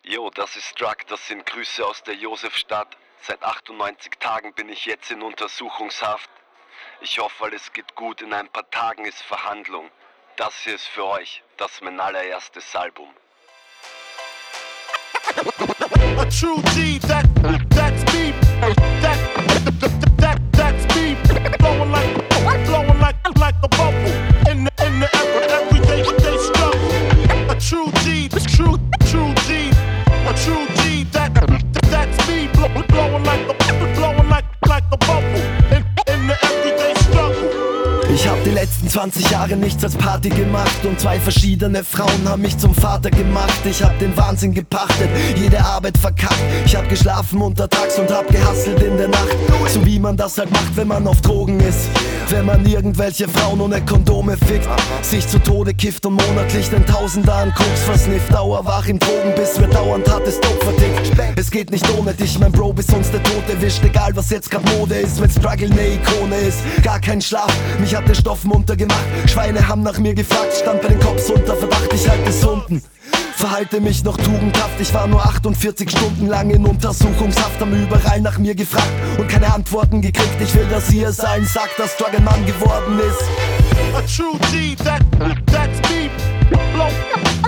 Jo, das ist Drug, das sind Grüße aus der Josefstadt. Seit 98 Tagen bin ich jetzt in Untersuchungshaft. Ich hoffe, alles geht gut, in ein paar Tagen ist Verhandlung. Das hier ist für euch, das ist mein allererstes Album. A true G, that's me. That's me. Blowing like a bubble in the everyday struggle. A true G, true G. A true G, that's me. Blowing like a bubble in the everyday struggle. Ich hab die letzten 20 Jahre nichts als Party gemacht und 2 verschiedene Frauen haben mich zum Vater gemacht. Ich hab den Wahnsinn gepachtet, jede Arbeit verkackt. Ich hab geschlafen untertags und hab gehustelt in der Nacht. So wie man das halt macht, wenn man auf Drogen ist. Wenn man irgendwelche Frauen ohne Kondome fickt, sich zu Tode kifft und monatlich den Tausender an Koks versnifft. Dauerwach im Drogenbiss, wird dauernd hartes Dope verdickt. Es geht nicht ohne dich, mein Bro, bis uns der Tod erwischt. Egal was jetzt grad Mode ist, wenn Struggle ne Ikone ist. Gar kein Schlaf, mich hat der Stoff munter gemacht. Schweine haben nach mir gefragt, stand bei den Cops unter Verdacht. Ich halte es unten, verhalte mich noch tugendhaft. Ich war nur 48 Stunden lang in Untersuchungshaft, haben überall nach mir gefragt und keine Antworten gekriegt. Ich will, dass ihr es allen sagt, dass Drug ein Mann geworden ist. A true G, that's me.